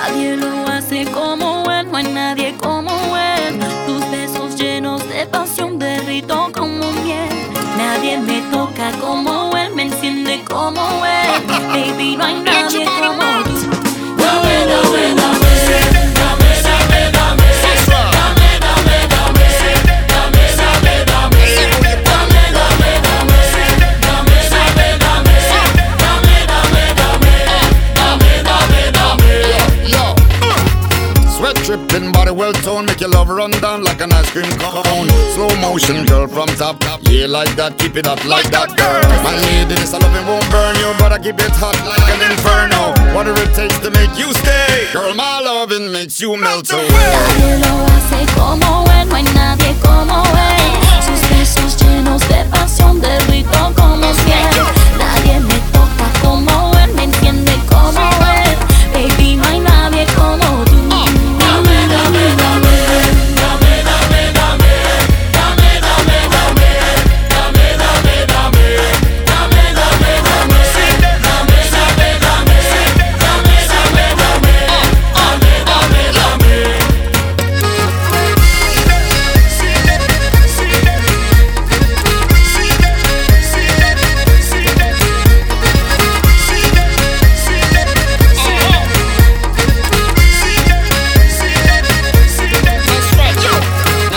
Nadie lo hace como él, no hay nadie como él. Tus besos llenos de pasión, derrito como miel. Nadie me toca como él, me enciende como él. Baby, no hay nadie como tú. Dame, dame, dame. Tripping body well toned, make your love run down like an ice cream cone. Slow motion, girl, from top. Yeah, like that, keep it up like that, girl. My lady, this I love it won't burn you, but I keep it hot like an inferno. Whatever it takes to make you stay, girl, my loving makes you melt away. Nadie lo hace como él, no hay nadie como él. Sus besos llenos de pasión, derrito como miel. Nadie me toca como él, me entiende como él. Baby, no hay nadie como tú.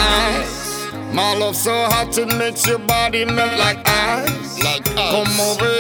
My love so hot it makes your body melt like ice. Come over